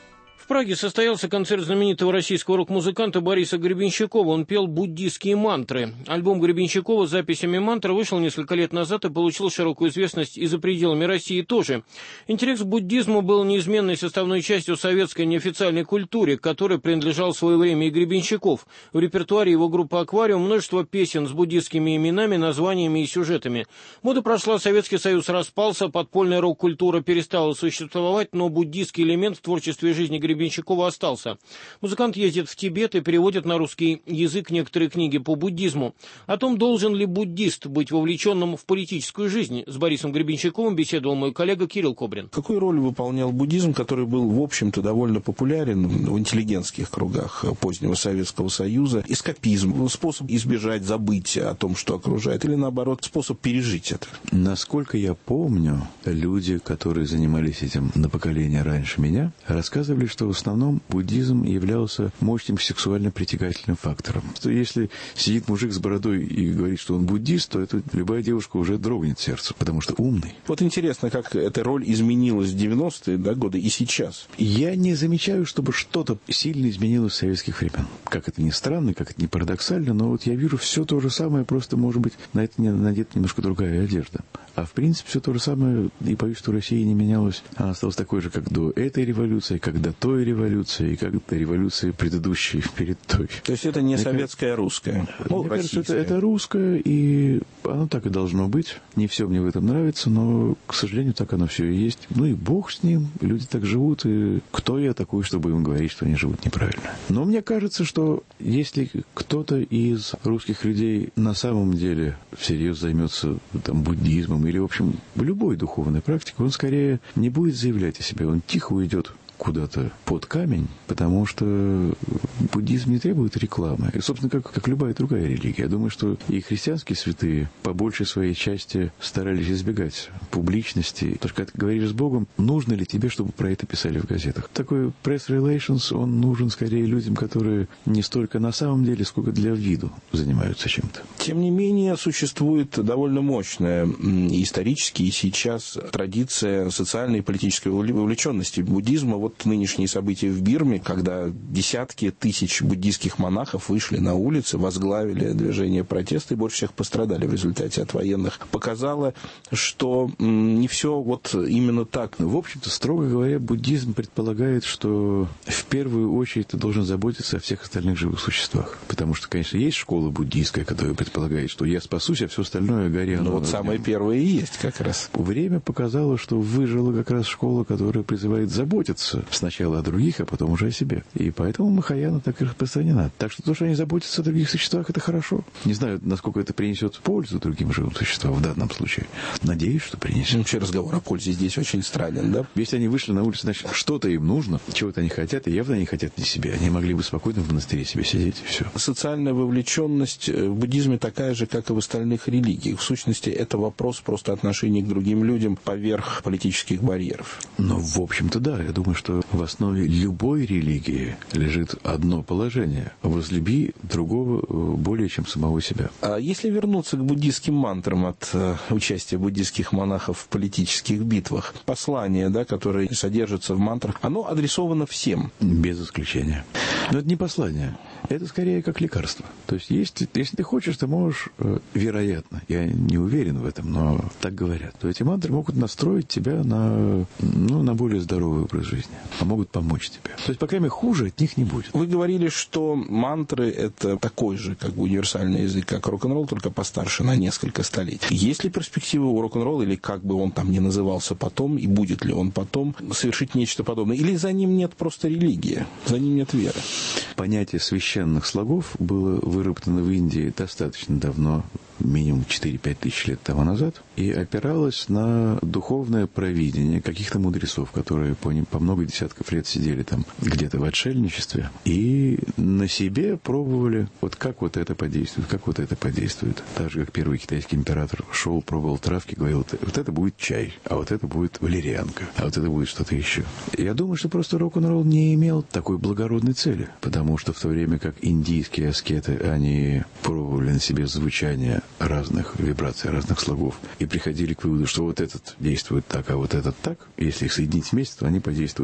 В Праге состоялся концерт знаменитого российского рок-музыканта Бориса Гребенщикова. Он пел буддистские мантры. Альбом Гребенщикова с записями мантр вышел несколько лет назад и получил широкую известность и за пределами России тоже. Интерес к буддизму был неизменной составной частью советской неофициальной культуры, к которой принадлежал в свое время и Гребенщиков. В репертуаре его группы «Аквариум» множество песен с буддистскими именами, названиями и сюжетами. Мода прошла, Советский Союз распался, подпольная рок-культура перестала существовать, но буддистский элемент в творчестве и жизни Гребенщикова Гребенщикова остался. Музыкант ездит в Тибет и переводит на русский язык некоторые книги по буддизму. О том, должен ли буддист быть вовлеченным в политическую жизнь, с Борисом Гребенщиковым беседовал мой коллега Кирилл Кобрин. Какую роль выполнял буддизм, который был, в общем-то, довольно популярен в интеллигентских кругах позднего Советского Союза? Эскапизм, способ избежать, забыть о том, что окружает, или, наоборот, способ пережить это? Насколько я помню, люди, которые занимались этим на поколение раньше меня, рассказывали, что в основном буддизм являлся мощным сексуально притягательным фактором. Что если сидит мужик с бородой и говорит, что он буддист, то это любая девушка уже дрогнет сердце, потому что умный. Вот интересно, как эта роль изменилась в девяностые да, годы и сейчас. Я не замечаю, чтобы что-то сильно изменилось с советских времен. Как это ни странно, как это ни парадоксально, но вот я вижу все то же самое, просто, может быть, на это надета немножко другая одежда. А в принципе все то же самое, и боюсь, что Россия не менялась. Она осталась такой же, как до этой революции, как до той революции, и как до революции предыдущей, перед той. То есть это не Мне советская, а русская? Ну, Мне кажется, это, это русское, и оно так и должно быть. Не все мне в этом нравится, но, к сожалению, так оно все и есть. Ну и бог с ним, люди так живут, и кто я такой, чтобы им говорить, что они живут неправильно? Но мне кажется, что если кто-то из русских людей на самом деле всерьез займется там, буддизмом, или, в общем, любой духовной практикой, он скорее не будет заявлять о себе, он тихо уйдет куда-то под камень, потому что буддизм не требует рекламы. И, собственно, как, как любая другая религия. Я думаю, что и христианские святые по большей своей части старались избегать публичности. Потому что, когда ты говоришь с Богом, нужно ли тебе, чтобы про это писали в газетах? Такой press relations, он нужен скорее людям, которые не столько на самом деле, сколько для виду занимаются чем-то. Тем не менее, существует довольно мощная и исторически, и сейчас традиция социальной и политической вовлеченности буддизма. Вот нынешние события в Бирме, когда десятки тысяч буддийских монахов вышли на улицы, возглавили движение протеста и больше всех пострадали в результате от военных, показало, что не все вот именно так. В общем-то, строго говоря, буддизм предполагает, что в первую очередь ты должен заботиться о всех остальных живых существах. Потому что, конечно, есть школа буддийская, которая предполагает, что я спасусь, а все остальное горе. Ну вот самое первое и есть как раз. Время показало, что выжила как раз школа, которая призывает заботиться сначала о других, а потом уже о себе. И поэтому Махаяна так и распространена. Так что то, что они заботятся о других существах, это хорошо. Не знаю, насколько это принесет пользу другим живым существам в данном случае. Надеюсь, что принесет. Вообще разговор о пользе здесь очень странен, да? Если они вышли на улицу, значит, что-то им нужно, чего-то они хотят, и явно они хотят не себе. Они могли бы спокойно в монастыре себе сидеть, и все. Социальная вовлеченность в буддизме такая же, как и в остальных религиях. В сущности, это вопрос просто отношения к другим людям поверх политических барьеров. Ну, в общем-то, да. Я думаю, что в основе любой религии лежит одно положение. Возлюби другого более, чем самого себя. А если вернуться к буддийским мантрам от э, участия буддийских монахов в политических битвах, послание, да, которое содержится в мантрах, оно адресовано всем? Без исключения. Но это не послание. Это скорее как лекарство. То есть, если, если ты хочешь, ты можешь, э, вероятно, я не уверен в этом, но так говорят, то эти мантры могут настроить тебя на, ну, на более здоровый образ жизни, а могут помочь тебе. То есть, по крайней мере, хуже от них не будет. Вы говорили, что мантры – это такой же, как бы, универсальный язык, как рок-н-ролл, только постарше на несколько столетий. Есть ли перспектива у рок-н-ролла, или как бы он там ни назывался потом, и будет ли он потом, совершить нечто подобное? Или за ним нет просто религии, за ним нет веры? Понятие священных слогов было выработано в Индии достаточно давно, минимум четыре-пять тысяч лет тому назад, и опиралось на духовное провидение каких-то мудрецов, которые по, по много десятков лет сидели там где-то в отшельничестве, и на себе пробовали, вот как вот это подействует, как вот это подействует. Так же, как первый китайский император шел, пробовал травки, говорил, вот это будет чай, а вот это будет валерьянка, а вот это будет что-то еще. Я думаю, что просто рок-н-ролл не имел такой благородной цели, потому что в то время как индийские аскеты, они пробовали на себе звучание разных вибраций, разных слогов, и приходили к выводу, что вот этот действует так, а вот этот так. Если их соединить вместе, то они подействуют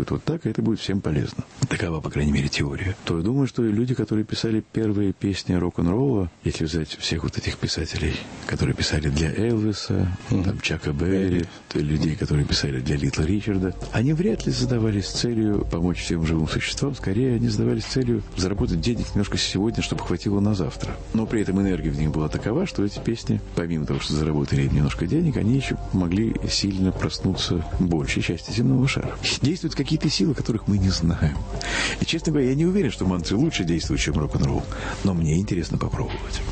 будет вот так, и это будет всем полезно. Такова, по крайней мере, теория. То я думаю, что люди, которые писали первые песни рок-н-ролла, если взять всех вот этих писателей, которые писали для Элвиса, mm-hmm. там, Чака Берри, людей, которые писали для Литла Ричарда, они вряд ли задавались целью помочь всем живым существам, скорее они задавались целью заработать денег немножко сегодня, чтобы хватило на завтра. Но при этом энергия в них была такова, что эти песни, помимо того, что заработали немножко денег, они еще могли сильно проснуться большей части земного шара. Действуют какие-то силы, которых мы не знаем. И, честно говоря, я не уверен, что мантры лучше действуют, чем рок-н-ролл, но мне интересно попробовать.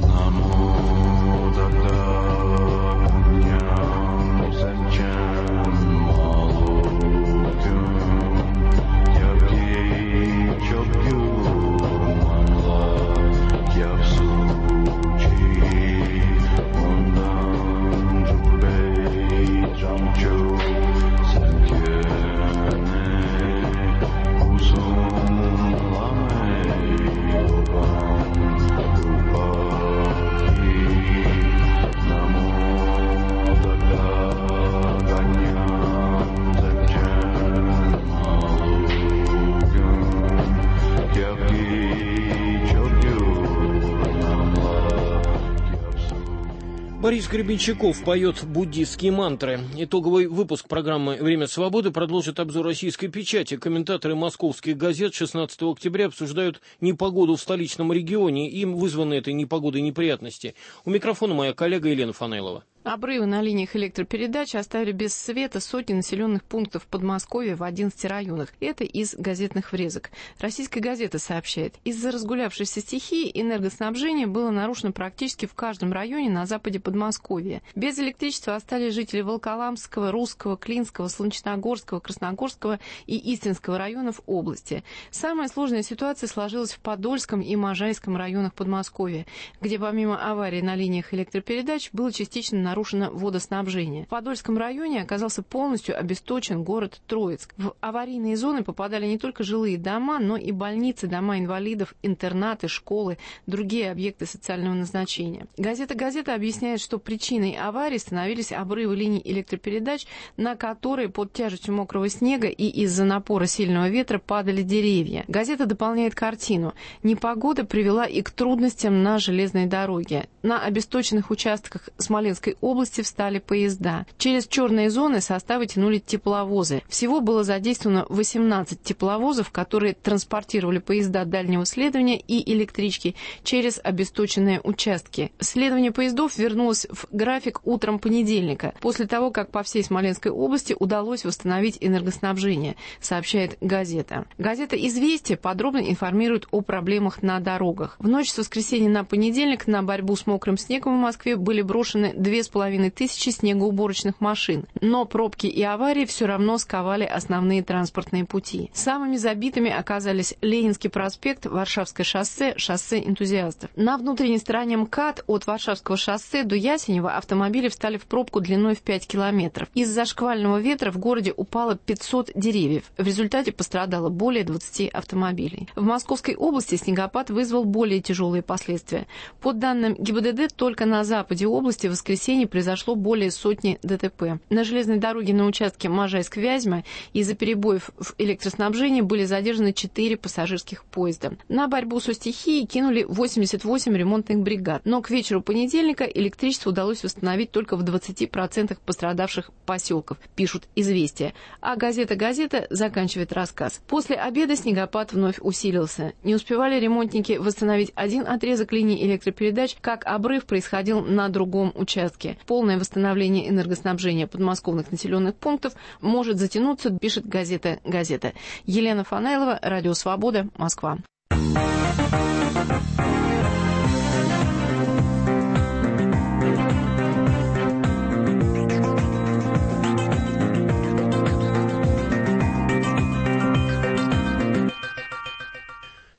Борис Гребенщиков поет буддистские мантры. Итоговый выпуск программы «Время свободы» продолжит обзор российской печати. Комментаторы московских газет шестнадцатого октября обсуждают непогоду в столичном регионе. Им вызваны этой непогодой неприятности. У микрофона моя коллега Елена Фанайлова. Обрывы на линиях электропередач оставили без света сотни населенных пунктов в Подмосковье в одиннадцати районах. Это из газетных врезок. Российская газета сообщает, из-за разгулявшейся стихии энергоснабжение было нарушено практически в каждом районе на западе Подмосковья. Без электричества остались жители Волоколамского, Русского, Клинского, Солнечногорского, Красногорского и Истринского районов области. Самая сложная ситуация сложилась в Подольском и Можайском районах Подмосковья, где помимо аварии на линиях электропередач было частично нарушено нарушено водоснабжение. В Подольском районе оказался полностью обесточен город Троицк. В аварийные зоны попадали не только жилые дома, но и больницы, дома инвалидов, интернаты, школы, другие объекты социального назначения. Газета «Газета» объясняет, что причиной аварии становились обрывы линий электропередач, на которые под тяжестью мокрого снега и из-за напора сильного ветра падали деревья. Газета дополняет картину. Непогода привела и к трудностям на железной дороге. На обесточенных участках Смоленской области встали поезда. Через черные зоны составы тянули тепловозы. Всего было задействовано восемнадцать тепловозов, которые транспортировали поезда дальнего следования и электрички через обесточенные участки. Следование поездов вернулось в график утром понедельника, после того, как по всей Смоленской области удалось восстановить энергоснабжение, сообщает газета. Газета «Известия» подробно информирует о проблемах на дорогах. В ночь с воскресенья на понедельник на борьбу с мокрым снегом в Москве были брошены две с половиной тысячи снегоуборочных машин. Но пробки и аварии все равно сковали основные транспортные пути. Самыми забитыми оказались Ленинский проспект, Варшавское шоссе, шоссе энтузиастов. На внутренней стороне МКАД от Варшавского шоссе до Ясенева автомобили встали в пробку длиной в пять километров. Из-за шквального ветра в городе упало пятьсот деревьев. В результате пострадало более двадцати автомобилей. В Московской области снегопад вызвал более тяжелые последствия. По данным ГИБДД, только на западе области в воскресенье произошло более сотни ДТП. На железной дороге на участке Можайск-Вязьма из-за перебоев в электроснабжении были задержаны четыре пассажирских поезда. На борьбу со стихией кинули восемьдесят восемь ремонтных бригад, но к вечеру понедельника электричество удалось восстановить только в двадцати процентах пострадавших поселков, пишут «Известия». А газета «Газета» заканчивает рассказ. После обеда снегопад вновь усилился. Не успевали ремонтники восстановить один отрезок линии электропередач, как обрыв происходил на другом участке. Полное восстановление энергоснабжения подмосковных населенных пунктов может затянуться, пишет газета «Газета». Елена Фанайлова, Радио Свобода, Москва.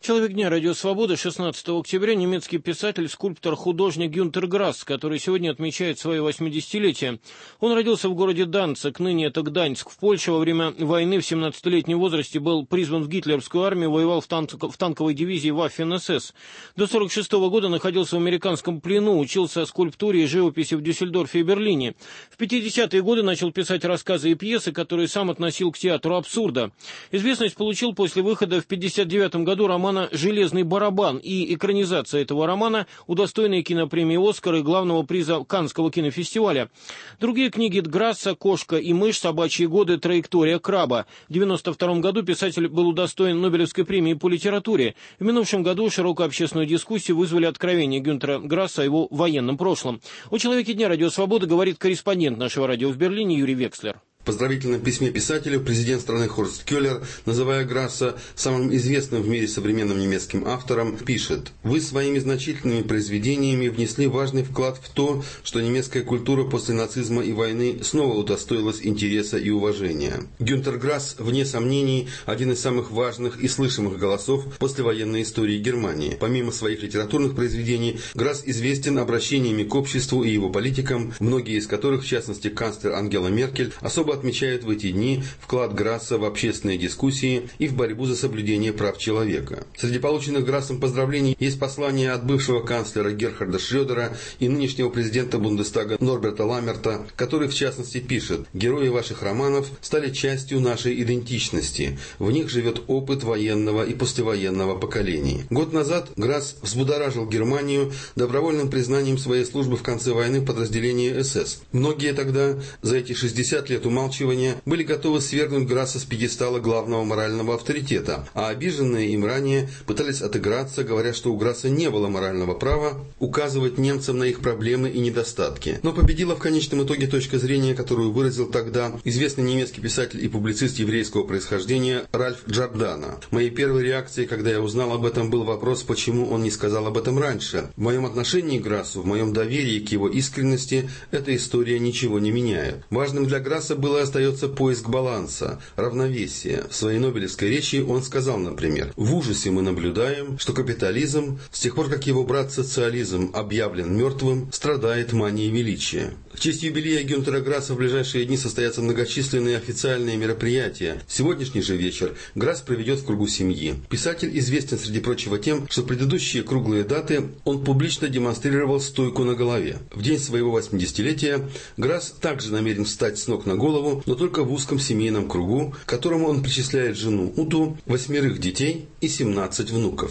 Человек дня «Радио Свобода» шестнадцатого октября немецкий писатель, скульптор, художник Гюнтер Грасс, который сегодня отмечает свое восьмидесятилетие. Он родился в городе Данциг, ныне это Гданьск, в Польше. Во время войны в семнадцатилетнем возрасте был призван в гитлеровскую армию, воевал в, танк, в танковой дивизии Waffen-эс эс. До сорок шестого года находился в американском плену, учился скульптуре и живописи в Дюссельдорфе и Берлине. В пятидесятые годы начал писать рассказы и пьесы, которые сам относил к театру абсурда. Известность получил после выхода в пятьдесят девятом году романа «Железный барабан» и экранизация этого романа, удостоенная кинопремии «Оскар» и главного приза Каннского кинофестиваля. Другие книги Грасса «Кошка и мышь», «Собачьи годы», «Траектория краба». В девяносто втором году писатель был удостоен Нобелевской премии по литературе. В минувшем году широкую общественную дискуссию вызвали откровения Гюнтера Грасса о его военном прошлом. О человеке дня «Радио Свобода» говорит корреспондент нашего радио в Берлине Юрий Векслер. В поздравительном письме писателю президент страны Хорст Кёллер, называя Грасса самым известным в мире современным немецким автором, пишет: «Вы своими значительными произведениями внесли важный вклад в то, что немецкая культура после нацизма и войны снова удостоилась интереса и уважения. Гюнтер Грасс, вне сомнений, один из самых важных и слышимых голосов послевоенной истории Германии. Помимо своих литературных произведений, Грасс известен обращениями к обществу и его политикам, многие из которых, в частности канцлер Ангела Меркель, особо отмечают в эти дни вклад Грасса в общественные дискуссии и в борьбу за соблюдение прав человека. Среди полученных Грассом поздравлений есть послание от бывшего канцлера Герхарда Шрёдера и нынешнего президента Бундестага Норберта Ламмерта, который в частности пишет: «Герои ваших романов стали частью нашей идентичности. В них живет опыт военного и послевоенного поколений». Год назад Грасс взбудоражил Германию добровольным признанием своей службы в конце войны в подразделении эс эс. Многие тогда за эти шестьдесят лет умалчивания были готовы свергнуть Грасса с пьедестала главного морального авторитета, а обиженные им ранее пытались отыграться, говоря, что у Грасса не было морального права указывать немцам на их проблемы и недостатки. Но победила в конечном итоге точка зрения, которую выразил тогда известный немецкий писатель и публицист еврейского происхождения Ральф Джордано. Моей первой реакцией, когда я узнал об этом, был вопрос, почему он не сказал об этом раньше. В моем отношении к Грассу, в моем доверии к его искренности, эта история ничего не меняет. Важным для Грасса было и остается поиск баланса, равновесия. В своей нобелевской речи он сказал, например: «В ужасе мы наблюдаем, что капитализм, с тех пор, как его брат социализм объявлен мертвым, страдает манией величия». В честь юбилея Гюнтера Грасса в ближайшие дни состоятся многочисленные официальные мероприятия. Сегодняшний же вечер Грасс проведет в кругу семьи. Писатель известен, среди прочего, тем, что в предыдущие круглые даты он публично демонстрировал стойку на голове. В день своего восьмидесятилетия Грасс также намерен встать с ног на голову, но только в узком семейном кругу, к которому он причисляет жену Уту, восьмерых детей и семнадцать внуков.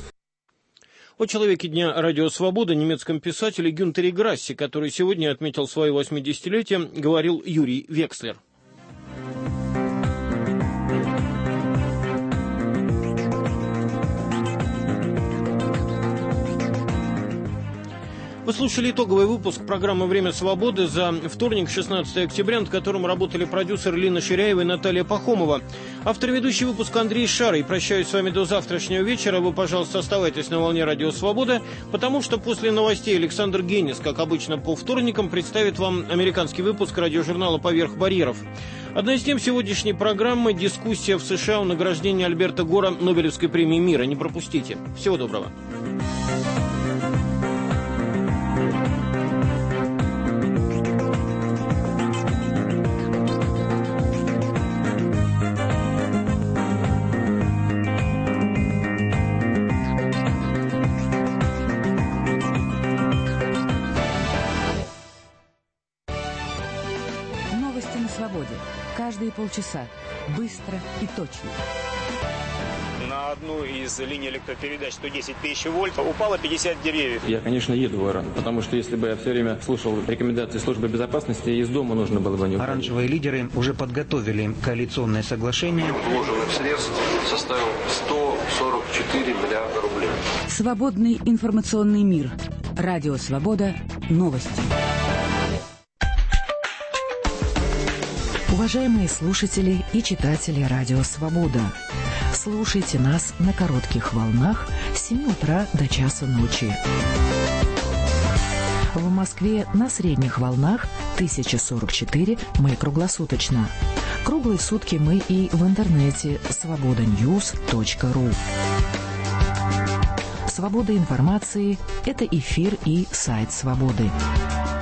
О человеке дня «Радио Свобода», немецком писателе Гюнтере Грассе, который сегодня отметил свое восьмидесятилетие, говорил Юрий Векслер. Вы слушали итоговый выпуск программы «Время свободы» за вторник, шестнадцатого октября, над которым работали продюсер Лина Ширяева и Наталья Пахомова. Автор ведущий выпуск Андрей Шарый. Прощаюсь с вами до завтрашнего вечера. Вы, пожалуйста, оставайтесь на волне «Радио Свобода», потому что после новостей Александр Генис, как обычно по вторникам, представит вам американский выпуск радиожурнала «Поверх барьеров». Одна из тем сегодняшней программы – дискуссия в США о награждении Альберта Гора Нобелевской премии мира. Не пропустите. Всего доброго. Каждые полчаса. Быстро и точно. На одну из линий электропередач сто десять тысяч вольт упало пятьдесят деревьев. Я, конечно, еду в Иран, потому что если бы я все время слушал рекомендации службы безопасности, из дома нужно было бы не уходить. Оранжевые лидеры уже подготовили коалиционное соглашение. Вложенных средств составил сто сорок четыре миллиарда рублей. Свободный информационный мир. Радио Свобода. Новости. Уважаемые слушатели и читатели Радио Свобода, слушайте нас на коротких волнах с семи утра до часа ночи. В Москве на средних волнах тысяча сорок четыре мы круглосуточно. Круглые сутки мы и в интернете свобода ньюс точка ру. Свобода информации – это эфир и сайт «Свободы».